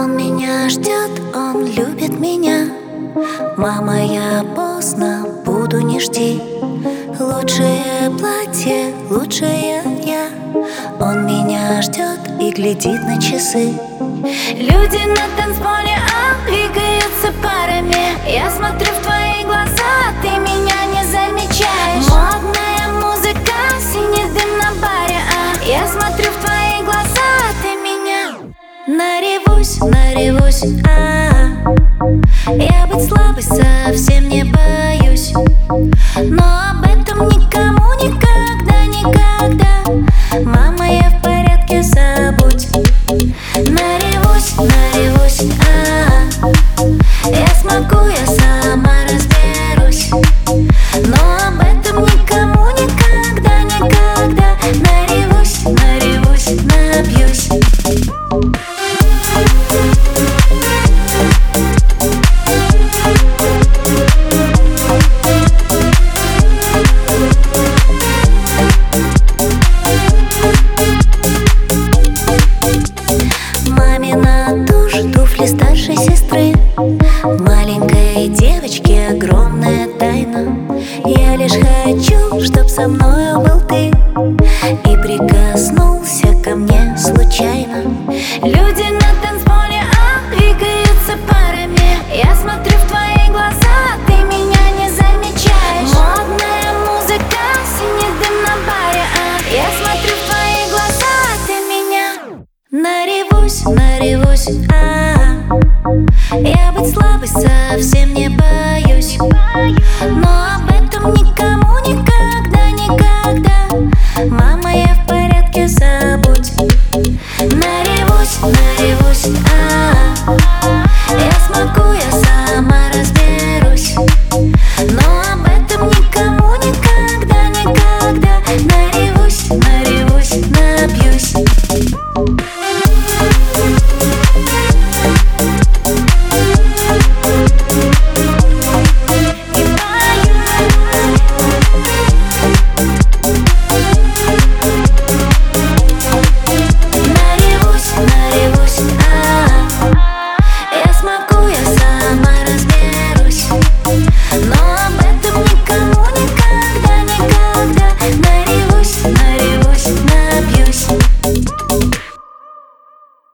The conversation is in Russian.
Он меня ждет, он любит меня. Мама, я поздно, буду, не жди. Лучшее платье, лучшая я. Он меня ждет и глядит на часы. Люди на танцполе, двигаются парами. Я смотрю в твои глаза, ты меня не замечаешь. Модная музыка, синий дым на баре, я смотрю в твои глаза, ты меня наревусь, наревусь, Я быть слабой совсем не боюсь, но об этом никому никогда, никогда. Мама, я в порядке, забудь. Наревусь, наревусь, Я смогу, я сама разберусь, но об этом никому никогда, никогда. Наревусь, наревусь, напьюсь. Туфли старшей сестры, маленькой девочки огромная тайна. Я лишь хочу, чтоб со мною был ты и прикоснулся ко мне случайно. Люди на танцполе, двигаются парами. Я смотрю в твои глаза, ты меня не замечаешь. Модная музыка, синий дым на баре, Я смотрю в твои глаза, ты меня наревусь, наревусь, Я быть слабой совсем не боюсь.